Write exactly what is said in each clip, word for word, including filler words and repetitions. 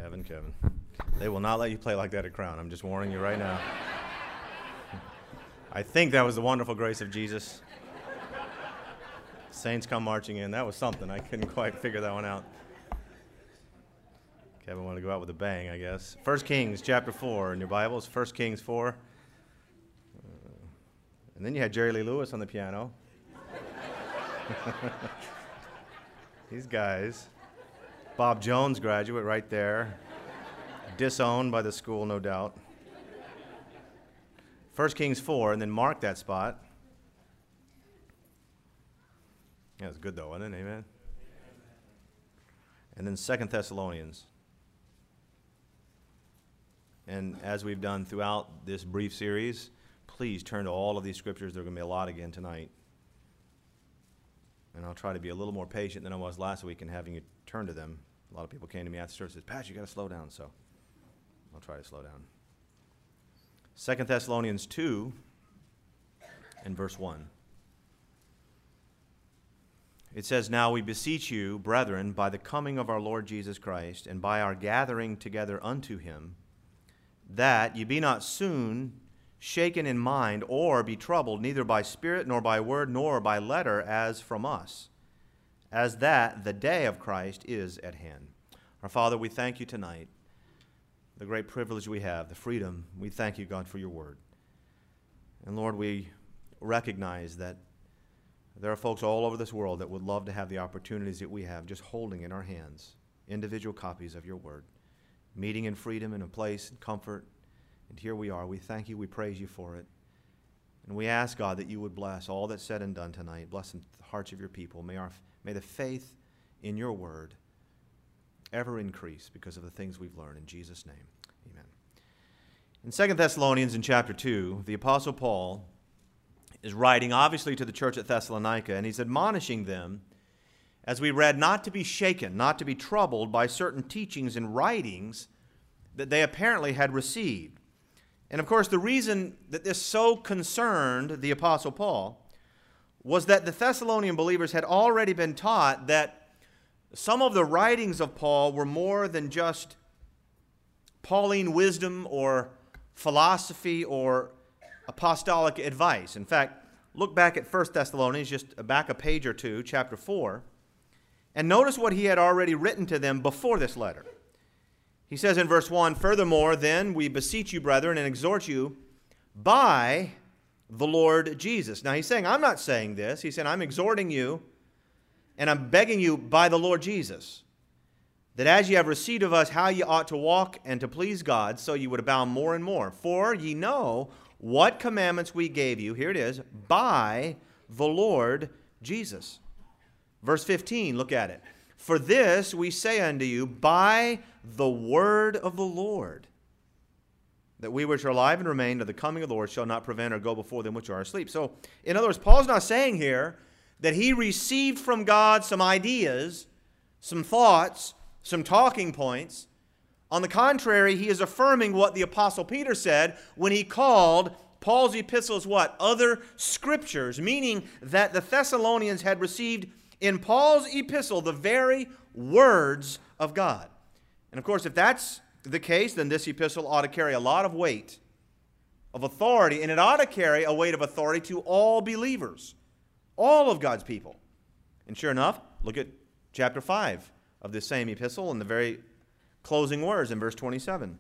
Kevin, Kevin. They will not let you play like that at Crown. I'm just warning you right now. I think that was the wonderful grace of Jesus. Saints come marching in. That was something. I couldn't quite figure that one out. Kevin wanted to go out with a bang, I guess. First Kings chapter four in your Bibles. First Kings four. Uh, and then you had Jerry Lee Lewis on the piano. These guys. Bob Jones graduate right there. Disowned by the school, no doubt. First Kings four, and then mark that spot. Yeah, it's good though, wasn't it? Amen. And then Second Thessalonians. And as we've done throughout this brief series, please turn to all of these scriptures. There are going to be a lot again tonight. And I'll try to be a little more patient than I was last week in having you turn to them. A lot of people came to me after church and said, Pat, you got to slow down. So I'll try to slow down. Second Thessalonians two and verse one. It says, Now we beseech you, brethren, by the coming of our Lord Jesus Christ, and by our gathering together unto him, that ye be not soon shaken in mind, or be troubled, neither by spirit, nor by word, nor by letter, as from us, as that the day of Christ is at hand. Our Father, we thank you tonight, the great privilege we have, the freedom. We thank you, God, for your word. And Lord, we recognize that there are folks all over this world that would love to have the opportunities that we have, just holding in our hands individual copies of your word, meeting in freedom in a place and comfort. And here we are. We thank you. We praise you for it. And we ask, God, that you would bless all that's said and done tonight. Bless the hearts of your people. May, our, may the faith in your word ever increase because of the things we've learned. In Jesus' name, amen. In Second Thessalonians in chapter two, the Apostle Paul is writing obviously to the church at Thessalonica, and he's admonishing them, as we read, not to be shaken, not to be troubled by certain teachings and writings that they apparently had received. And of course, the reason that this so concerned the Apostle Paul was that the Thessalonian believers had already been taught that some of the writings of Paul were more than just Pauline wisdom or philosophy or apostolic advice. In fact, look back at First Thessalonians, just back a page or two, chapter four, and notice what he had already written to them before this letter. He says in verse one, Furthermore, then, we beseech you, brethren, and exhort you by the Lord Jesus. Now, he's saying, I'm not saying this. He said, I'm exhorting you, and I'm begging you by the Lord Jesus, that as ye have received of us how ye ought to walk and to please God, so ye would abound more and more. For ye know what commandments we gave you, here it is, by the Lord Jesus. Verse fifteen, look at it. For this we say unto you by the word of the Lord, that we which are alive and remain to the coming of the Lord shall not prevent or go before them which are asleep. So, in other words, Paul's not saying here that he received from God some ideas, some thoughts, some talking points. On the contrary, he is affirming what the Apostle Peter said when he called Paul's epistles what? Other scriptures, meaning that the Thessalonians had received in Paul's epistle the very words of God. And of course, if that's the case, then this epistle ought to carry a lot of weight, of authority, and it ought to carry a weight of authority to all believers, all of God's people. And sure enough, look at chapter five of this same epistle and the very closing words in verse twenty-seven.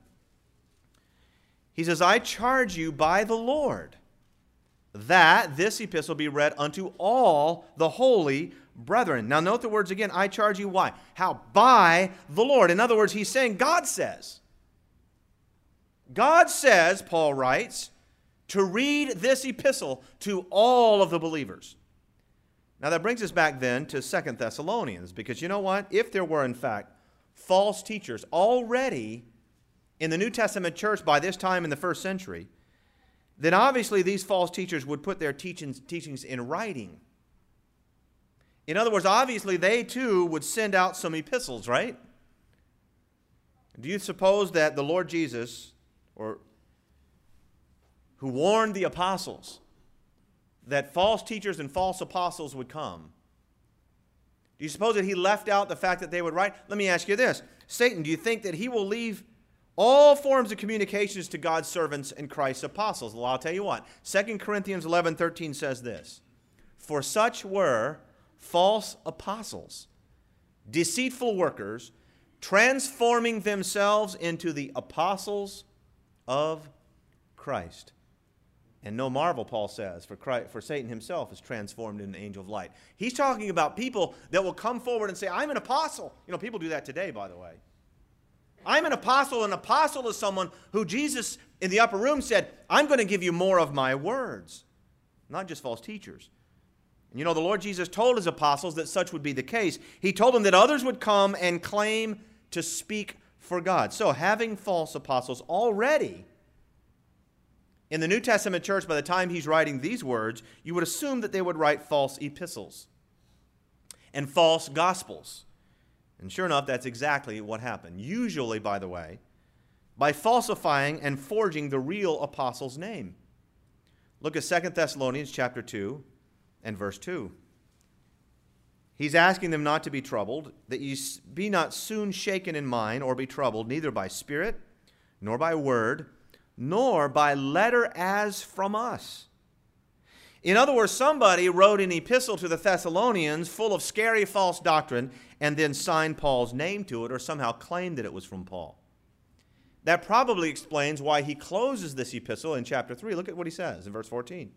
He says, I charge you by the Lord that this epistle be read unto all the holy brethren. Now note the words again, I charge you, why? How? By the Lord. In other words, he's saying God says. God says, Paul writes, to read this epistle to all of the believers. Now that brings us back then to Second Thessalonians, because you know what? If there were in fact false teachers already in the New Testament church by this time in the first century, then obviously these false teachers would put their teachings, teachings in writing. In other words, obviously they too would send out some epistles, right? Do you suppose that the Lord Jesus, or who warned the apostles that false teachers and false apostles would come, do you suppose that he left out the fact that they would write? Let me ask you this. Satan, do you think that he will leave all forms of communications to God's servants and Christ's apostles? Well, I'll tell you what. Second Corinthians eleven thirteen says this, "For such were false apostles, deceitful workers, transforming themselves into the apostles of Christ." And no marvel, Paul says, for Christ, for Satan himself is transformed into an angel of light. He's talking about people that will come forward and say, I'm an apostle. You know, people do that today, by the way. I'm an apostle. An apostle is someone who Jesus in the upper room said, I'm going to give you more of my words. Not just false teachers. And you know, the Lord Jesus told his apostles that such would be the case. He told them that others would come and claim to speak for God. So having false apostles already in the New Testament church, by the time he's writing these words, you would assume that they would write false epistles and false gospels. And sure enough, that's exactly what happened. Usually, by the way, by falsifying and forging the real apostle's name. Look at Second Thessalonians chapter two and verse two. He's asking them not to be troubled, that ye be not soon shaken in mind or be troubled, neither by spirit, nor by word, nor by letter as from us. In other words, somebody wrote an epistle to the Thessalonians full of scary false doctrine and then signed Paul's name to it or somehow claimed that it was from Paul. That probably explains why he closes this epistle in chapter three. Look at what he says in verse fourteen.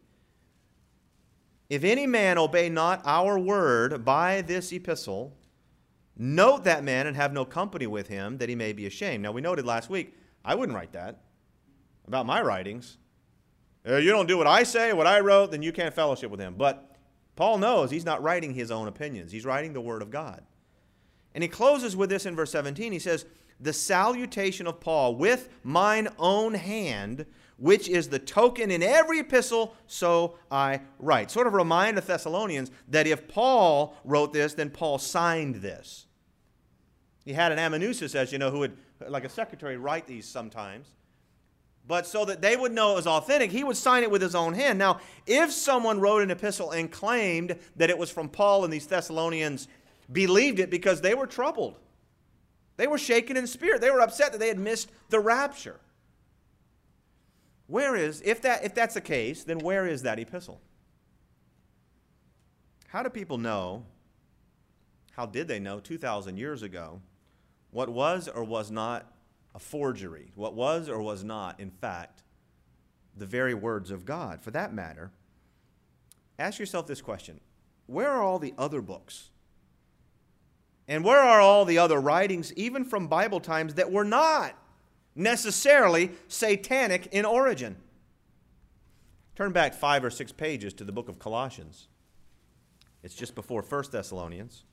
If any man obey not our word by this epistle, note that man and have no company with him, that he may be ashamed. Now, we noted last week, I wouldn't write that about my writings. Uh, you don't do what I say, what I wrote, then you can't fellowship with him. But Paul knows he's not writing his own opinions. He's writing the word of God. And he closes with this in verse seventeen. He says, the salutation of Paul with mine own hand, which is the token in every epistle, so I write. Sort of remind the Thessalonians that if Paul wrote this, then Paul signed this. He had an amanuensis, as you know, who would, like a secretary, write these sometimes. But so that they would know it was authentic, he would sign it with his own hand. Now, if someone wrote an epistle and claimed that it was from Paul and these Thessalonians believed it because they were troubled, they were shaken in spirit, they were upset that they had missed the rapture. Where is, if that if that's the case, then where is that epistle? How do people know, how did they know two thousand years ago what was or was not a forgery, what was or was not, in fact, the very words of God? For that matter, ask yourself this question. Where are all the other books? And where are all the other writings, even from Bible times, that were not necessarily satanic in origin? Turn back five or six pages to the book of Colossians. It's just before First Thessalonians.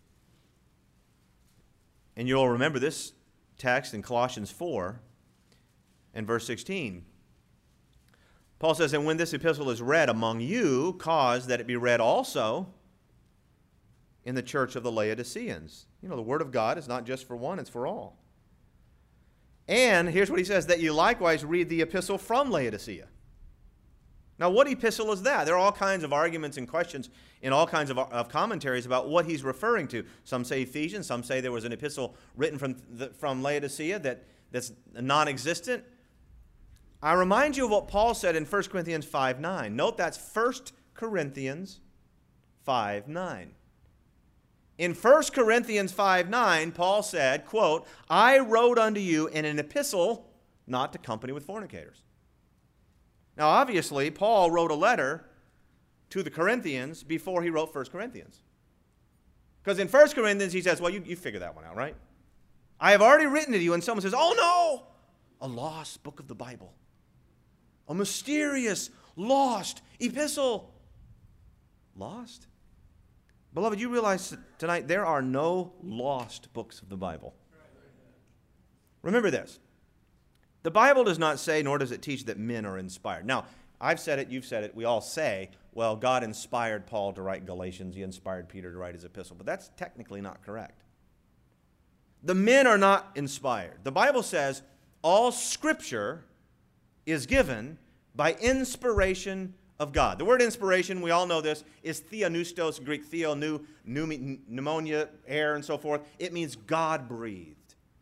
And you'll remember this text in Colossians four and verse sixteen. Paul says, and when this epistle is read among you, cause that it be read also in the church of the Laodiceans. You know, the word of God is not just for one, it's for all. And here's what he says, that you likewise read the epistle from Laodicea. Now, what epistle is that? There are all kinds of arguments and questions in all kinds of, of commentaries about what he's referring to. Some say Ephesians. Some say there was an epistle written from, the, from Laodicea that, that's non-existent. I remind you of what Paul said in First Corinthians five nine. Note that's First Corinthians five nine. In First Corinthians five nine, Paul said, quote, I wrote unto you in an epistle not to company with fornicators. Now, obviously, Paul wrote a letter to the Corinthians before he wrote First Corinthians. Because in First Corinthians, he says, well, you, you figure that one out, right? I have already written to you, and someone says, oh, no, a lost book of the Bible. A mysterious, lost epistle. Lost? Beloved, you realize tonight there are no lost books of the Bible. Remember this. The Bible does not say, nor does it teach, that men are inspired. Now, I've said it, you've said it, we all say, well, God inspired Paul to write Galatians, he inspired Peter to write his epistle, but that's technically not correct. The men are not inspired. The Bible says all Scripture is given by inspiration of God. The word inspiration, we all know this, is theonoustos, Greek theo, new, pneumonia, air, and so forth. It means God-breathed.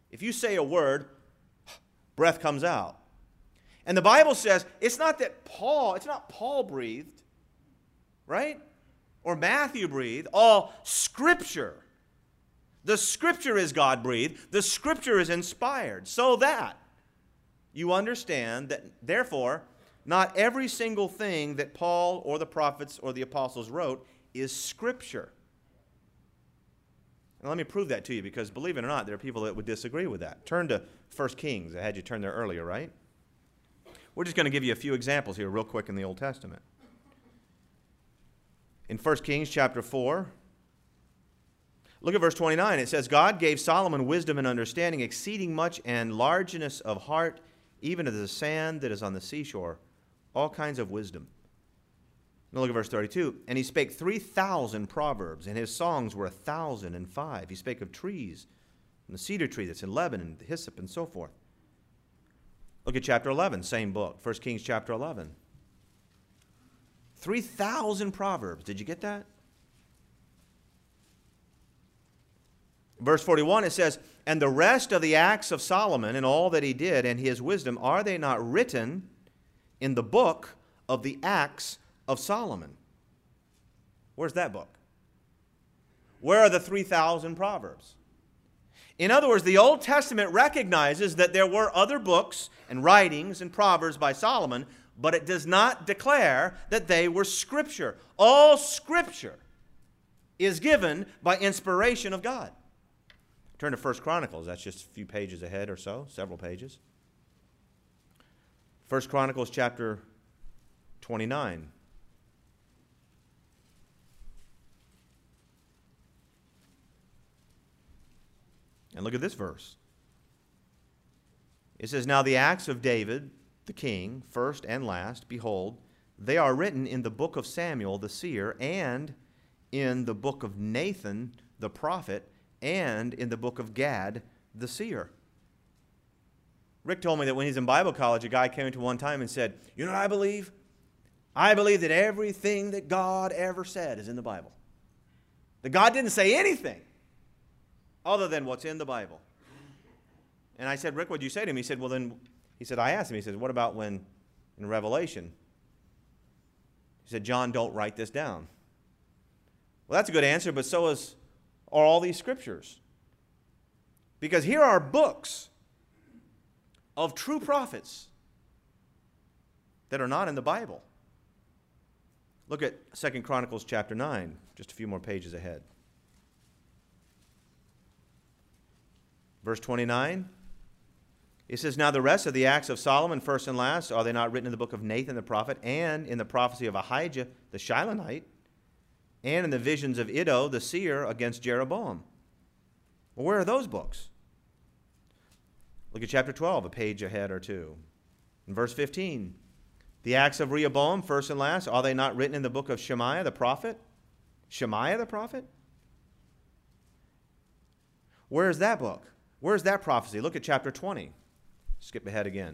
If you say a word, breath comes out. And the Bible says it's not that Paul, it's not Paul breathed, right? Or Matthew breathed. All Scripture. The Scripture is God-breathed. The Scripture is inspired. So that you understand that, therefore, not every single thing that Paul or the prophets or the apostles wrote is Scripture. And let me prove that to you, because believe it or not, there are people that would disagree with that. Turn to First Kings. I had you turn there earlier, right? We're just going to give you a few examples here real quick in the Old Testament. In First Kings chapter four, look at verse twenty-nine. It says, God gave Solomon wisdom and understanding, exceeding much, and largeness of heart, even as the sand that is on the seashore, all kinds of wisdom. Now look at verse thirty-two. And he spake three thousand proverbs, and his songs were a thousand and five. He spake of trees, and the cedar tree that's in Lebanon, the hyssop, and so forth. Look at chapter eleven, same book, First Kings chapter eleven. three thousand proverbs. Did you get that? Verse forty-one, it says, and the rest of the acts of Solomon and all that he did and his wisdom, are they not written in the book of the acts of Solomon? Where's that book? Where are the three thousand proverbs? In other words, the Old Testament recognizes that there were other books and writings and proverbs by Solomon, but it does not declare that they were Scripture. All Scripture is given by inspiration of God. Turn to First Chronicles. That's just a few pages ahead or so, several pages. First Chronicles chapter twenty-nine. And look at this verse. It says, now the acts of David, the king, first and last, behold, they are written in the book of Samuel the seer, and in the book of Nathan the prophet, and in the book of Gad the seer. Rick told me that when he's in Bible college, a guy came to one time and said, you know what I believe? I believe that everything that God ever said is in the Bible. That God didn't say anything other than what's in the Bible. And I said, Rick, what did you say to him? He said, well, then, he said, I asked him, he said, what about when in Revelation? He said, John, don't write this down. Well, that's a good answer, but so is, are all these scriptures. Because here are books of true prophets that are not in the Bible. Look at Second Chronicles chapter nine, just a few more pages ahead. Verse twenty-nine, it says, now the rest of the acts of Solomon, first and last, are they not written in the book of Nathan the prophet, and in the prophecy of Ahijah the Shilonite, and in the visions of Iddo the seer against Jeroboam? Well, where are those books? Look at chapter twelve, a page ahead or two. In verse fifteen, the acts of Rehoboam, first and last, are they not written in the book of Shemaiah the prophet? Shemaiah the prophet? Where is that book? Where's that prophecy? Look at chapter twenty. Skip ahead again.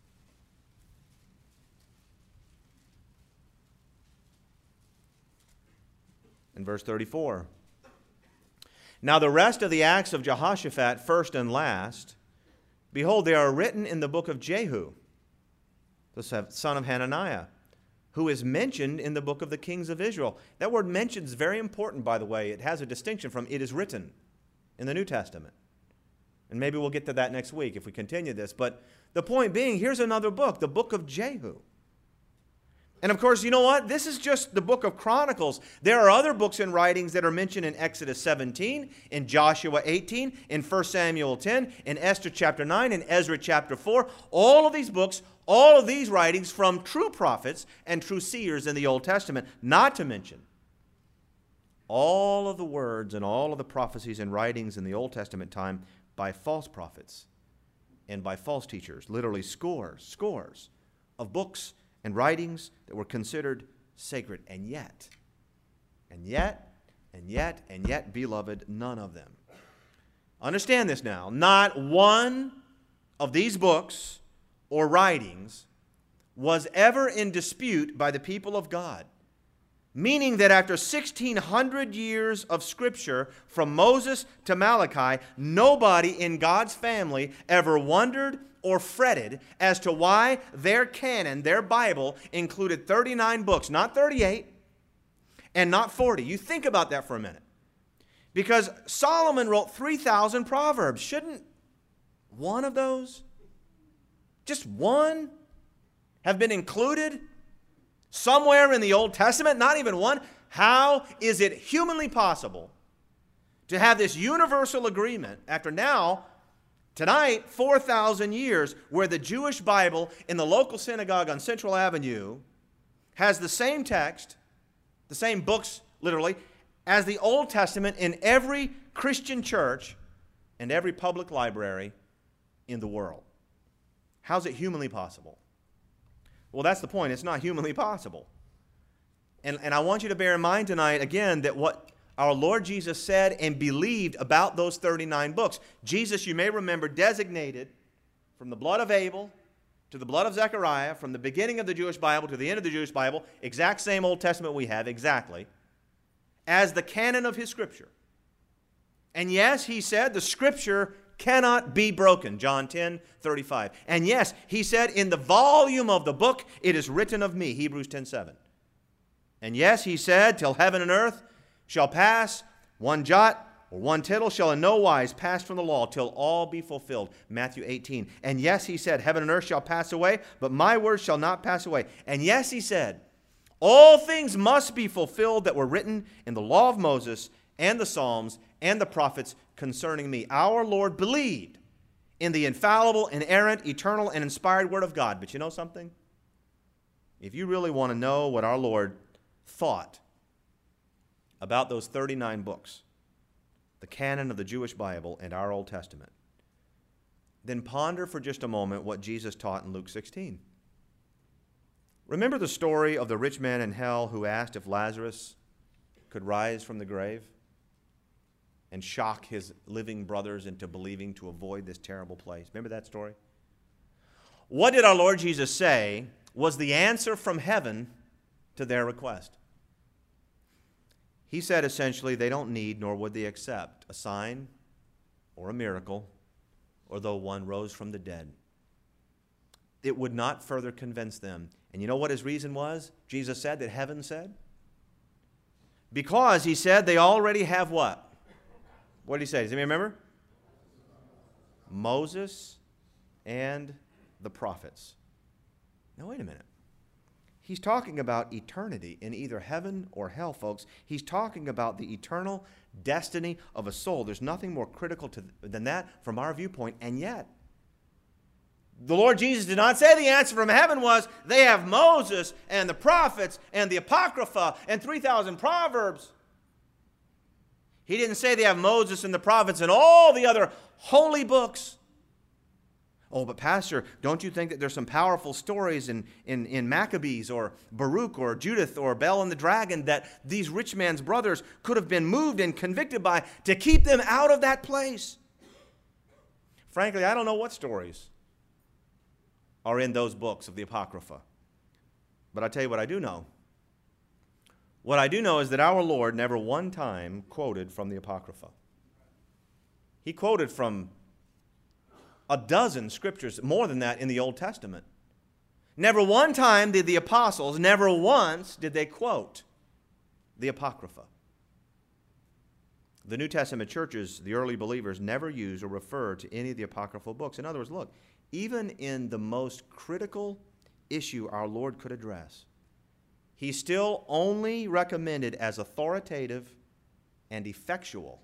In verse thirty-four. Now the rest of the acts of Jehoshaphat, first and last, behold, they are written in the book of Jehu, the son of Hananiah, who is mentioned in the book of the kings of Israel. That word mentioned is very important, by the way. It has a distinction from it is written in the New Testament. And maybe we'll get to that next week if we continue this. But the point being, here's another book, the book of Jehu. And of course, you know what? This is just the book of Chronicles. There are other books and writings that are mentioned in Exodus seventeen, in Joshua eighteen, in First Samuel ten, in Esther chapter nine, in Ezra chapter four. All of these books, all of these writings from true prophets and true seers in the Old Testament, not to mention all of the words and all of the prophecies and writings in the Old Testament time by false prophets and by false teachers, literally scores, scores of books and writings that were considered sacred. And yet, and yet, and yet, and yet, beloved, none of them. Understand this now. Not one of these books or writings was ever in dispute by the people of God. Meaning that after sixteen hundred years of Scripture, from Moses to Malachi, nobody in God's family ever wondered or fretted as to why their canon, their Bible, included thirty-nine books, not thirty-eight, and not forty. You think about that for a minute. Because Solomon wrote three thousand Proverbs. Shouldn't one of those, just one, have been included somewhere in the Old Testament? Not even one. How is it humanly possible to have this universal agreement after now, tonight, four thousand years, where the Jewish Bible in the local synagogue on Central Avenue has the same text, the same books, literally, as the Old Testament in every Christian church and every public library in the world? How's it humanly possible? Well, that's the point. It's not humanly possible. And, and I want you to bear in mind tonight, again, that what our Lord Jesus said and believed about those thirty-nine books. Jesus, you may remember, designated from the blood of Abel to the blood of Zechariah, from the beginning of the Jewish Bible to the end of the Jewish Bible, exact same Old Testament we have, exactly, as the canon of his Scripture. And yes, he said the Scripture cannot be broken, John ten thirty-five. And yes, he said, in the volume of the book it is written of me, Hebrews ten seven. And yes, he said, till heaven and earth shall pass, one jot or one tittle shall in no wise pass from the law till all be fulfilled, Matthew eighteen. And yes, he said, heaven and earth shall pass away, but my words shall not pass away. And yes, he said, all things must be fulfilled that were written in the law of Moses and the Psalms and the prophets concerning me. Our Lord believed in the infallible, inerrant, eternal, and inspired Word of God. But you know something? If you really want to know what our Lord thought about those thirty-nine books, the canon of the Jewish Bible and our Old Testament, then ponder for just a moment what Jesus taught in Luke sixteen. Remember the story of the rich man in hell who asked if Lazarus could rise from the grave and shock his living brothers into believing to avoid this terrible place? Remember that story? What did our Lord Jesus say was the answer from heaven to their request? He said essentially they don't need nor would they accept a sign or a miracle, or though one rose from the dead. It would not further convince them. And you know what his reason was? Jesus said that heaven said? Because he said they already have what? What did he say? Does anybody remember? Moses and the prophets. Now wait a minute. He's talking about eternity in either heaven or hell, folks. He's talking about the eternal destiny of a soul. There's nothing more critical to, than that from our viewpoint. And yet, the Lord Jesus did not say the answer from heaven was they have Moses and the prophets and the Apocrypha and three thousand Proverbs. He didn't say they have Moses and the prophets and all the other holy books. Oh, but Pastor, don't you think that there's some powerful stories in, in, in Maccabees or Baruch or Judith or Bel and the Dragon that these rich man's brothers could have been moved and convicted by to keep them out of that place? Frankly, I don't know what stories are in those books of the Apocrypha. But I'll tell you what I do know. What I do know is that our Lord never one time quoted from the Apocrypha. He quoted from a dozen scriptures, more than that, in the Old Testament. Never one time did the apostles, never once did they quote the Apocrypha. The New Testament churches, the early believers, never use or refer to any of the apocryphal books. In other words, look, even in the most critical issue our Lord could address, he still only recommended as authoritative and effectual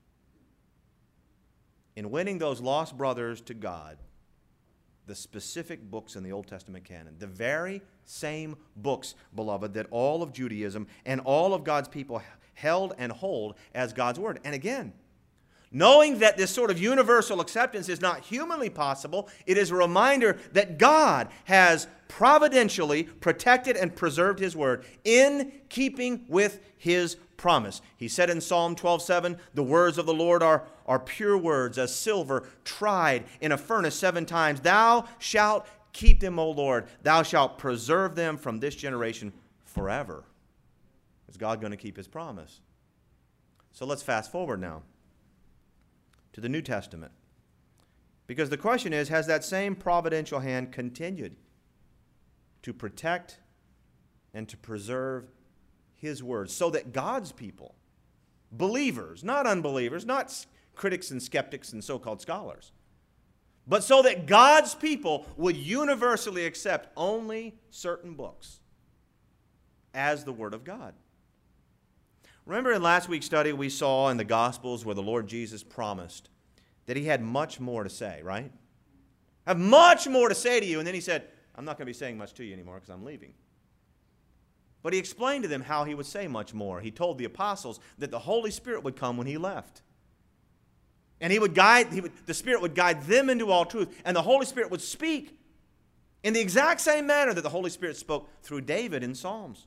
in winning those lost brothers to God the specific books in the Old Testament canon. The very same books, beloved, that all of Judaism and all of God's people held and hold as God's Word. And again, knowing that this sort of universal acceptance is not humanly possible, it is a reminder that God has providentially protected and preserved His Word in keeping with His promise. He said in Psalm twelve seven, the words of the Lord are, are pure words, as silver tried in a furnace seven times. Thou shalt keep them, O Lord. Thou shalt preserve them from this generation forever. Is God going to keep his promise? So let's fast forward now to the New Testament. Because the question is, has that same providential hand continued to protect and to preserve his word so that God's people, believers, not unbelievers, not critics and skeptics and so-called scholars, but so that God's people would universally accept only certain books as the Word of God? Remember in last week's study we saw in the Gospels where the Lord Jesus promised that he had much more to say, right? I have much more to say to you. And then he said, I'm not going to be saying much to you anymore because I'm leaving. But he explained to them how he would say much more. He told the apostles that the Holy Spirit would come when he left. And he would guide, he would, the Spirit would guide them into all truth. And the Holy Spirit would speak in the exact same manner that the Holy Spirit spoke through David in Psalms.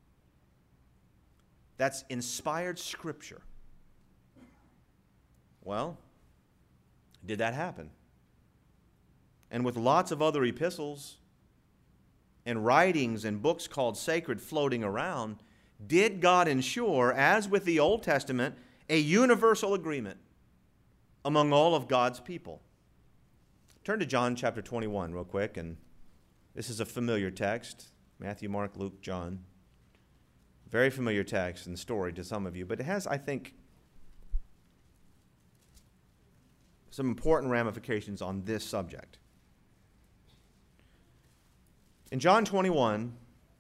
That's inspired Scripture. Well, did that happen? And with lots of other epistles and writings and books called sacred floating around, did God ensure, as with the Old Testament, a universal agreement among all of God's people? Turn to John chapter twenty-one real quick, and this is a familiar text. Matthew, Mark, Luke, John. Very familiar text and story to some of you, but it has, I think, some important ramifications on this subject. In John twenty-one,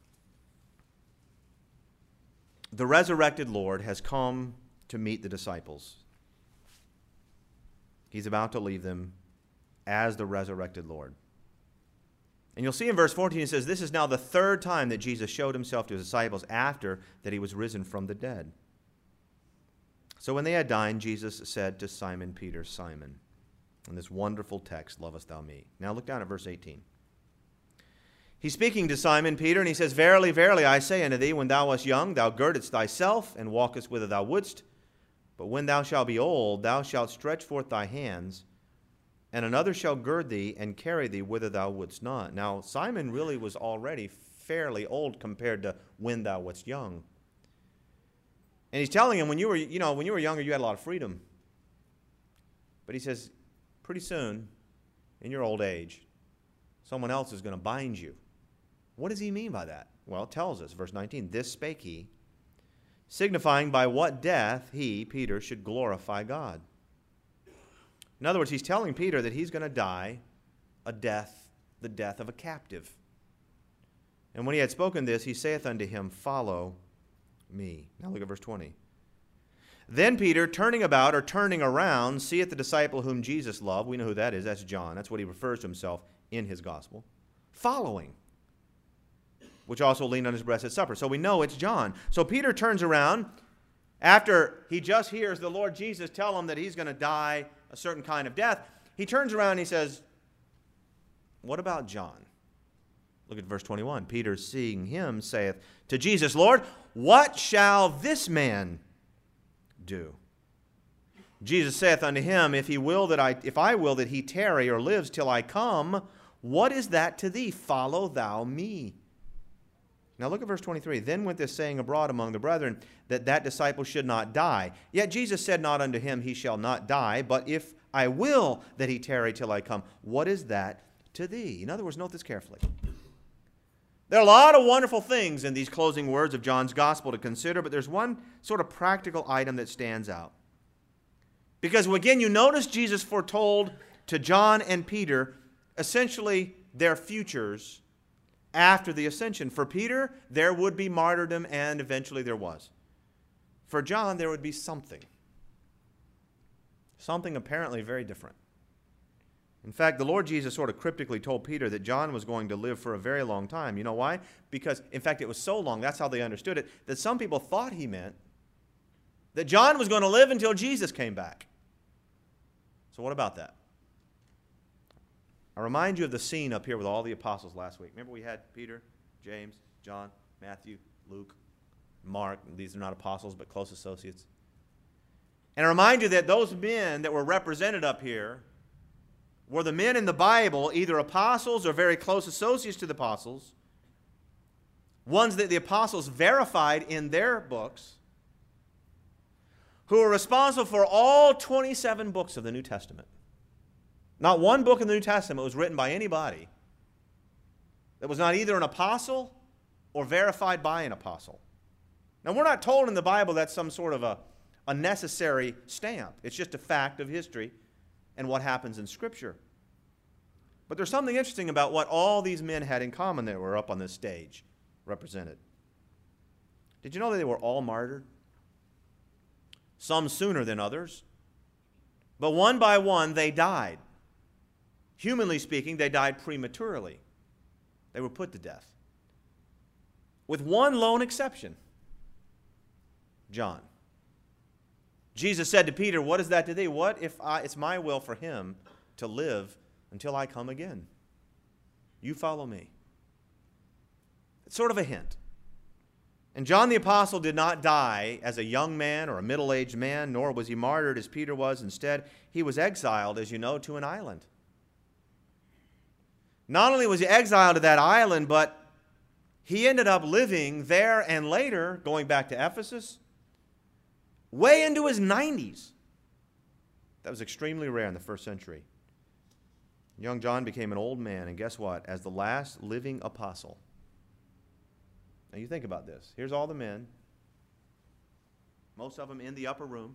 the resurrected Lord has come to meet the disciples. He's about to leave them as the resurrected Lord. And you'll see in verse fourteen, it says, this is now the third time that Jesus showed himself to his disciples after that he was risen from the dead. So when they had dined, Jesus said to Simon Peter, Simon, in this wonderful text, lovest thou me? Now look down at verse eighteen. He's speaking to Simon Peter, and he says, Verily, verily, I say unto thee, when thou wast young, thou girdedst thyself, and walkest whither thou wouldst. But when thou shalt be old, thou shalt stretch forth thy hands, and another shall gird thee, and carry thee whither thou wouldst not. Now, Simon really was already fairly old compared to when thou wast young. And he's telling him, when you were, you know, when you were younger, you had a lot of freedom. But he says, pretty soon, in your old age, someone else is going to bind you. What does he mean by that? Well, it tells us, verse nineteen, this spake he, signifying by what death he, Peter, should glorify God. In other words, he's telling Peter that he's going to die a death, the death of a captive. And when he had spoken this, he saith unto him, Follow me. Now look at verse twenty. Then Peter, turning about or turning around, seeth the disciple whom Jesus loved. We know who that is. That's John. That's what he refers to himself in his gospel. Following, which also leaned on his breast at supper. So we know it's John. So Peter turns around after he just hears the Lord Jesus tell him that he's going to die a certain kind of death. He turns around and he says, what about John? Look at verse twenty-one. Peter, seeing him, saith to Jesus, Lord, what shall this man do? Jesus saith unto him, If he will that I, if I will that he tarry or lives till I come, what is that to thee? Follow thou me. Now look at verse twenty-three. Then went this saying abroad among the brethren, that that disciple should not die. Yet Jesus said not unto him, He shall not die, but if I will that he tarry till I come, what is that to thee? In other words, note this carefully. There are a lot of wonderful things in these closing words of John's gospel to consider, but there's one sort of practical item that stands out. Because again, you notice Jesus foretold to John and Peter essentially their futures after the ascension. For Peter, there would be martyrdom, and eventually there was. For John, there would be something. Something apparently very different. In fact, the Lord Jesus sort of cryptically told Peter that John was going to live for a very long time. You know why? Because, in fact, it was so long, that's how they understood it, that some people thought he meant that John was going to live until Jesus came back. So what about that? I remind you of the scene up here with all the apostles last week. Remember we had Peter, James, John, Matthew, Luke, Mark. These are not apostles, but close associates. And I remind you that those men that were represented up here were the men in the Bible, either apostles or very close associates to the apostles, ones that the apostles verified in their books, who are responsible for all twenty-seven books of the New Testament. Not one book in the New Testament was written by anybody that was not either an apostle or verified by an apostle. Now, we're not told in the Bible that's some sort of a, a necessary stamp. It's just a fact of history and what happens in Scripture. But there's something interesting about what all these men had in common that were up on this stage represented. Did you know that they were all martyred? Some sooner than others. But one by one, they died. Humanly speaking, they died prematurely. They were put to death. With one lone exception. John. Jesus said to Peter, what is that to thee? What if I, it's my will for him to live until I come again? You follow me. It's sort of a hint. And John the Apostle did not die as a young man or a middle-aged man, nor was he martyred as Peter was. Instead, he was exiled, as you know, to an island. Not only was he exiled to that island, but he ended up living there and later, going back to Ephesus, way into his nineties. That was extremely rare in the first century. Young John became an old man, and guess what? As the last living apostle. Now you think about this. Here's all the men, most of them in the upper room.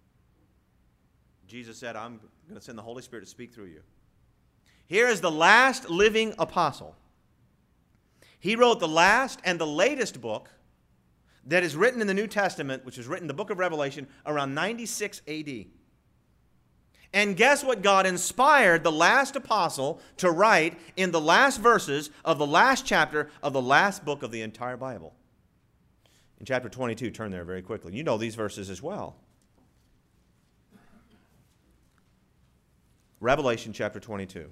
Jesus said, I'm going to send the Holy Spirit to speak through you. Here is the last living apostle. He wrote the last and the latest book that is written in the New Testament, which was written in the book of Revelation around ninety-six A D. And guess what God inspired the last apostle to write in the last verses of the last chapter of the last book of the entire Bible? In chapter twenty-two, turn there very quickly. You know these verses as well. Revelation chapter twenty-two.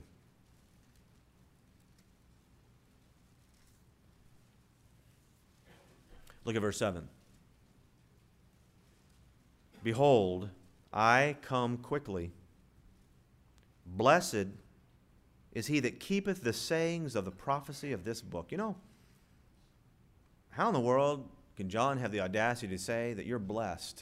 Look at verse seven. Behold, I come quickly. Blessed is he that keepeth the sayings of the prophecy of this book. You know, how in the world can John have the audacity to say that you're blessed?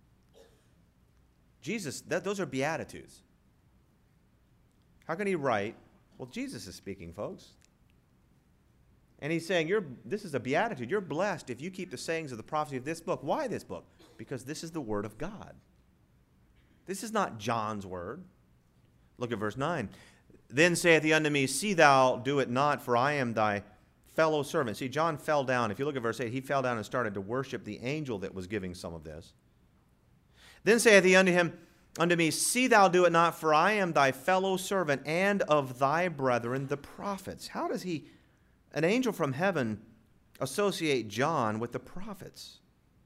Jesus, that, those are beatitudes. How can he write? Well, Jesus is speaking, folks. And he's saying, you're, this is a beatitude. You're blessed if you keep the sayings of the prophecy of this book. Why this book? Because this is the word of God. This is not John's word. Look at verse nine. Then saith he unto me, see thou do it not, for I am thy fellow servant. See, John fell down. If you look at verse eight, he fell down and started to worship the angel that was giving some of this. Then saith he unto him, unto me, see thou do it not, for I am thy fellow servant and of thy brethren the prophets. How does he, an angel from heaven, associate John with the prophets?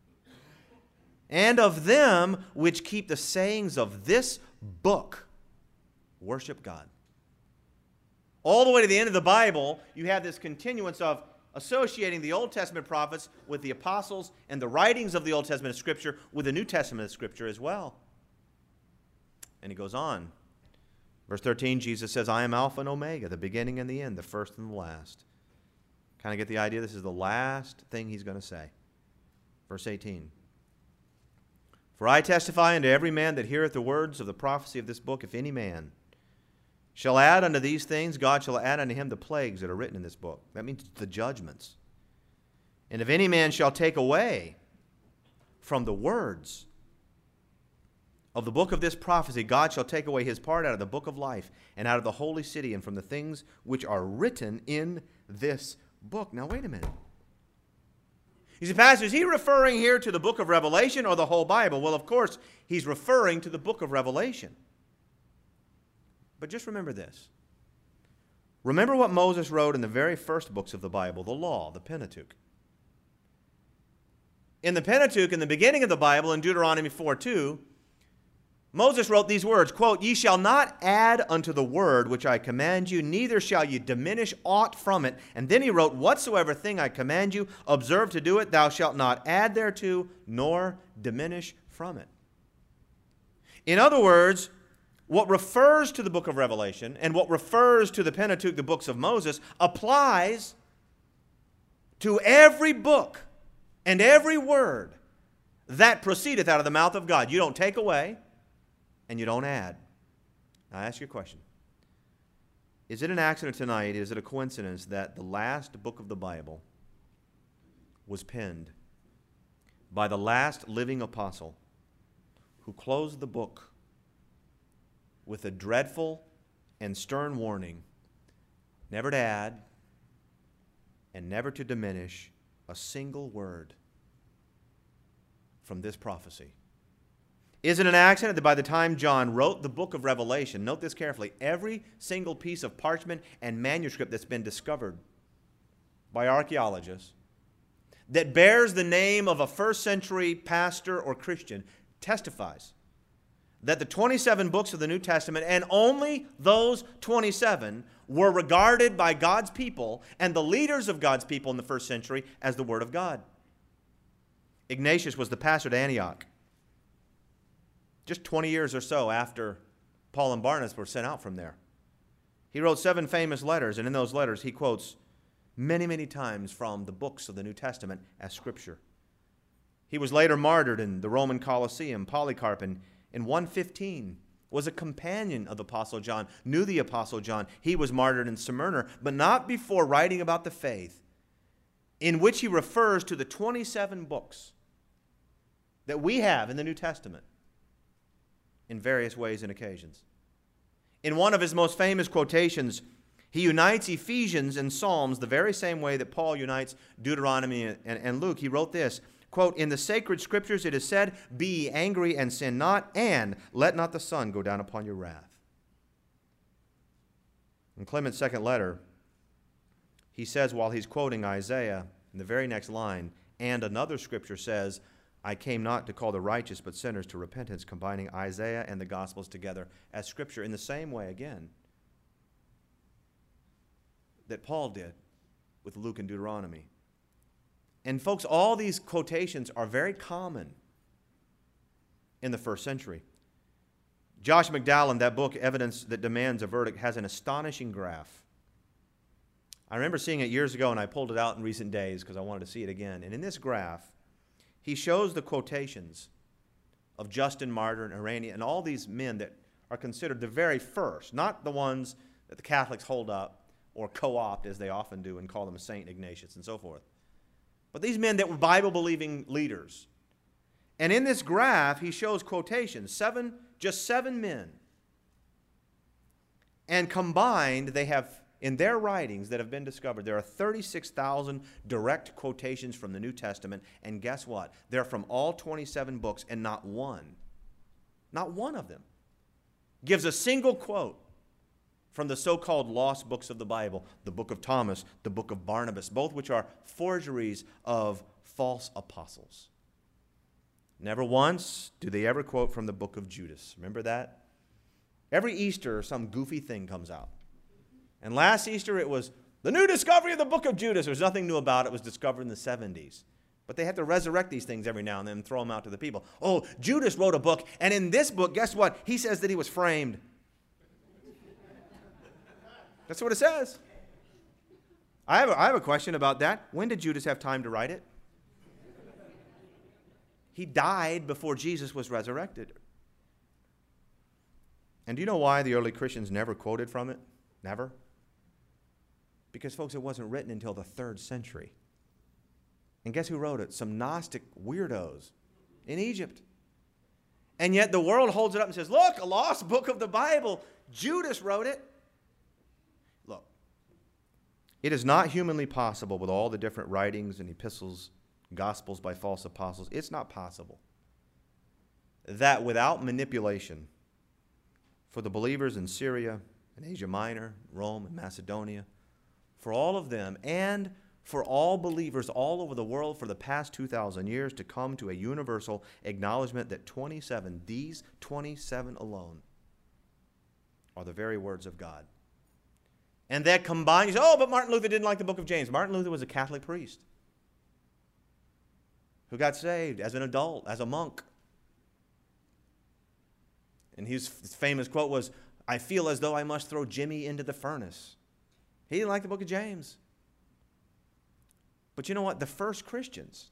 And of them which keep the sayings of this book, worship God. All the way to the end of the Bible, you have this continuance of associating the Old Testament prophets with the apostles and the writings of the Old Testament of Scripture with the New Testament of Scripture as well. And he goes on. Verse thirteen, Jesus says, I am Alpha and Omega, the beginning and the end, the first and the last. Kind of get the idea? This is the last thing he's going to say. Verse eighteen. For I testify unto every man that heareth the words of the prophecy of this book, if any man shall add unto these things, God shall add unto him the plagues that are written in this book. That means the judgments. And if any man shall take away from the words of the book of this prophecy, God shall take away his part out of the book of life and out of the holy city and from the things which are written in this book. Now, wait a minute. You say, Pastor, is he referring here to the book of Revelation or the whole Bible? Well, of course, he's referring to the book of Revelation. But just remember this. Remember what Moses wrote in the very first books of the Bible, the law, the Pentateuch. In the Pentateuch, in the beginning of the Bible, in Deuteronomy four two, Moses wrote these words, quote, ye shall not add unto the word which I command you, neither shall you diminish aught from it. And then he wrote, whatsoever thing I command you, observe to do it, thou shalt not add thereto, nor diminish from it. In other words, what refers to the book of Revelation and what refers to the Pentateuch, the books of Moses, applies to every book and every word that proceedeth out of the mouth of God. You don't take away and you don't add. Now, I ask you a question. Is it an accident tonight, is it a coincidence that the last book of the Bible was penned by the last living apostle who closed the book with a dreadful and stern warning never to add and never to diminish a single word from this prophecy? Is it an accident that by the time John wrote the book of Revelation, note this carefully, every single piece of parchment and manuscript that's been discovered by archaeologists that bears the name of a first century pastor or Christian testifies that the twenty-seven books of the New Testament, and only those twenty-seven, were regarded by God's people and the leaders of God's people in the first century as the Word of God. Ignatius was the pastor at Antioch just twenty years or so after Paul and Barnabas were sent out from there. He wrote seven famous letters, and in those letters he quotes many, many times from the books of the New Testament as Scripture. He was later martyred in the Roman Colosseum. Polycarp in, in one fifteen was a companion of the Apostle John, knew the Apostle John. He was martyred in Smyrna, but not before writing about the faith, in which he refers to the twenty-seven books that we have in the New Testament in various ways and occasions. In one of his most famous quotations, he unites Ephesians and Psalms the very same way that Paul unites Deuteronomy and, and Luke. He wrote this, quote, "In the sacred scriptures it is said, 'Be ye angry and sin not, and let not the sun go down upon your wrath.'" In Clement's second letter, he says, while he's quoting Isaiah, in the very next line, "And another scripture says, 'I came not to call the righteous but sinners to repentance,'" combining Isaiah and the Gospels together as Scripture in the same way, again, that Paul did with Luke and Deuteronomy. And folks, all these quotations are very common in the first century. Josh McDowell, in that book, Evidence That Demands a Verdict, has an astonishing graph. I remember seeing it years ago, and I pulled it out in recent days because I wanted to see it again. And in this graph, he shows the quotations of Justin Martyr and Irenaeus and all these men that are considered the very first, not the ones that the Catholics hold up or co-opt, as they often do, and call them Saint Ignatius and so forth. But these men that were Bible-believing leaders. And in this graph, he shows quotations, seven, just seven men. And combined, they have, in their writings that have been discovered, there are thirty-six thousand direct quotations from the New Testament. And guess what? They're from all twenty-seven books, and not one, not one of them gives a single quote from the so-called lost books of the Bible, the book of Thomas, the book of Barnabas, both which are forgeries of false apostles. Never once do they ever quote from the book of Judas. Remember that? Every Easter, some goofy thing comes out. And last Easter, it was the new discovery of the book of Judas. There's nothing new about it. It was discovered in the seventies. But they have to resurrect these things every now and then and throw them out to the people. Oh, Judas wrote a book, and in this book, guess what? He says that he was framed. That's what it says. I have, a, I have a question about that. When did Judas have time to write it? He died before Jesus was resurrected. And do you know why the early Christians never quoted from it? Never? Because, folks, it wasn't written until the third century. And guess who wrote it? Some Gnostic weirdos in Egypt. And yet the world holds it up and says, look, a lost book of the Bible. Judas wrote it. Look, it is not humanly possible with all the different writings and epistles, gospels by false apostles. It's not possible that without manipulation for the believers in Syria and Asia Minor, Rome and Macedonia, for all of them and for all believers all over the world for the past two thousand years to come to a universal acknowledgement that twenty-seven, these twenty-seven alone, are the very words of God. And that combined, you say, oh, but Martin Luther didn't like the book of James. Martin Luther was a Catholic priest who got saved as an adult, as a monk. And his famous quote was, I feel as though I must throw Jimmy into the furnace. He didn't like the book of James. But you know what? The first Christians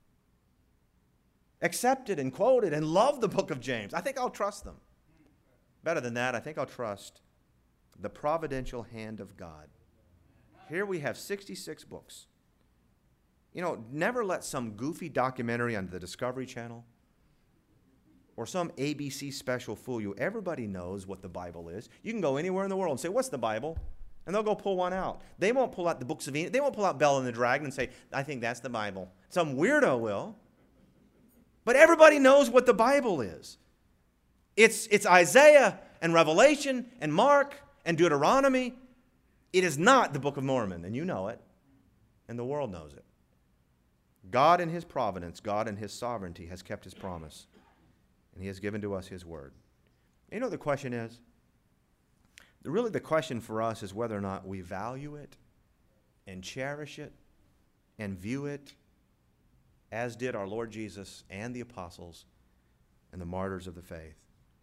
accepted and quoted and loved the book of James. I think I'll trust them. Better than that, I think I'll trust the providential hand of God. Here we have sixty-six books. You know, never let some goofy documentary on the Discovery Channel or some A B C special fool you. Everybody knows what the Bible is. You can go anywhere in the world and say, what's the Bible? And they'll go pull one out. They won't pull out the books of Enoch. They won't pull out Bel and the Dragon and say, I think that's the Bible. Some weirdo will. But everybody knows what the Bible is. It's, it's Isaiah and Revelation and Mark and Deuteronomy. It is not the Book of Mormon, and you know it, and the world knows it. God in his providence, God in his sovereignty has kept his promise, and he has given to us his word. You know what the question is? Really the question for us is whether or not we value it and cherish it and view it as did our Lord Jesus and the apostles and the martyrs of the faith.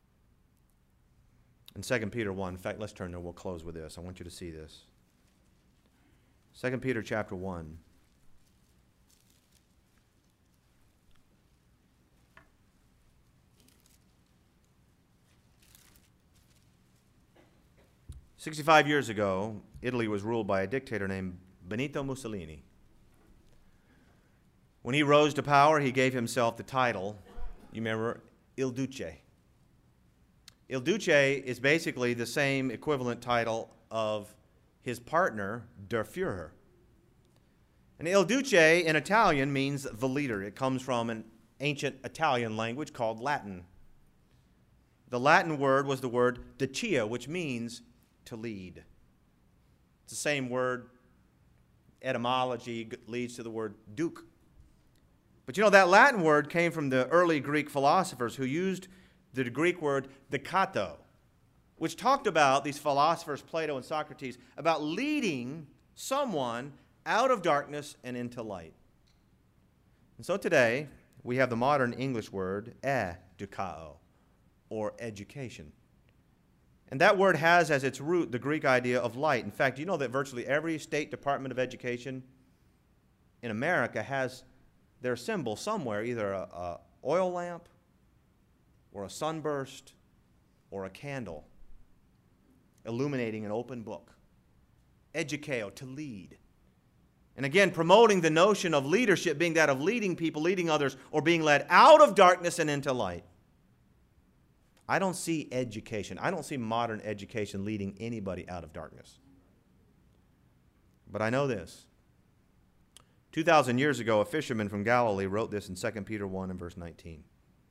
In Second Peter one, in fact, let's turn there. We'll close with this. I want you to see this. Second Peter chapter one. Sixty-five years ago, Italy was ruled by a dictator named Benito Mussolini. When he rose to power, he gave himself the title, you remember, Il Duce. Il Duce is basically the same equivalent title of his partner, Der Führer. And Il Duce in Italian means the leader. It comes from an ancient Italian language called Latin. The Latin word was the word Ducia, which means to lead. It's the same word. Etymology leads to the word duke. But you know, that Latin word came from the early Greek philosophers who used the Greek word dikato, which talked about, these philosophers, Plato and Socrates, about leading someone out of darkness and into light. And so today, we have the modern English word edukao, or education. And that word has as its root the Greek idea of light. In fact, you know that virtually every state department of education in America has their symbol somewhere, either a, a oil lamp or a sunburst or a candle illuminating an open book. Educao, to lead. And again, promoting the notion of leadership being that of leading people, leading others, or being led out of darkness and into light. I don't see education. I don't see modern education leading anybody out of darkness. But I know this. two thousand years ago, a fisherman from Galilee wrote this in Second Peter one and verse nineteen.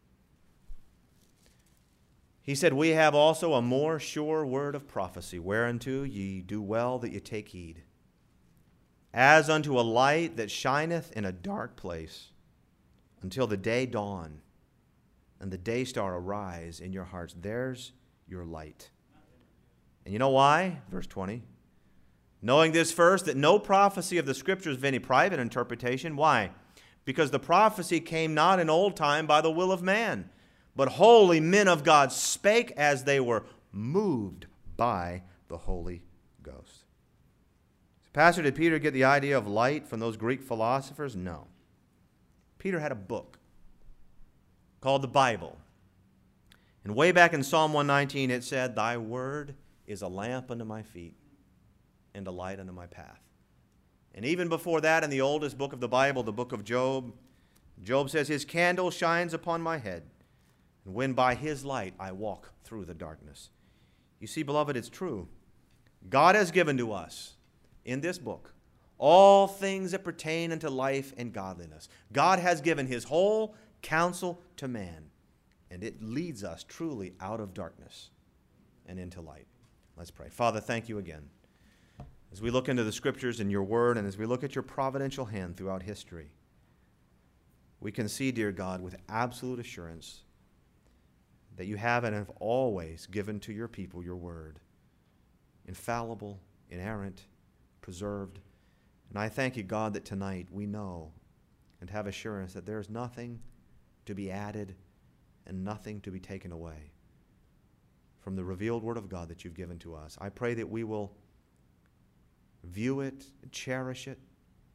He said, we have also a more sure word of prophecy, whereunto ye do well that ye take heed. As unto a light that shineth in a dark place, until the day dawn, and the day star arise in your hearts. There's your light. And you know why? Verse twenty. Knowing this first, that no prophecy of the Scriptures of any private interpretation. Why? Because the prophecy came not in old time by the will of man, but holy men of God spake as they were moved by the Holy Ghost. Pastor, did Peter get the idea of light from those Greek philosophers? No. Peter had a book called the Bible. And way back in Psalm one nineteen it said, thy word is a lamp unto my feet and a light unto my path. And even before that, in the oldest book of the Bible, the book of Job, Job says, his candle shines upon my head, and when by his light I walk through the darkness. You see, beloved, it's true. God has given to us in this book all things that pertain unto life and godliness. God has given his whole counsel to man, and it leads us truly out of darkness and into light. Let's pray. Father, thank you again. As we look into the Scriptures and your word, and as we look at your providential hand throughout history, we can see, dear God, with absolute assurance that you have and have always given to your people your word, infallible, inerrant, preserved. And I thank you, God, that tonight we know and have assurance that there is nothing to be added and nothing to be taken away from the revealed word of God that you've given to us. I pray that we will view it, cherish it,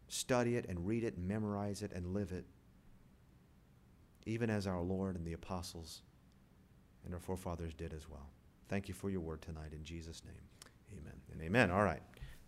study it and read it and memorize it and live it, even as our Lord and the apostles and our forefathers did as well. Thank you for your word tonight in Jesus' name. Amen and amen. All right.